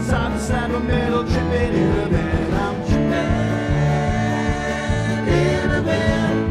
side to side, we're middle tripping in a bed. I'm tripping in a bed.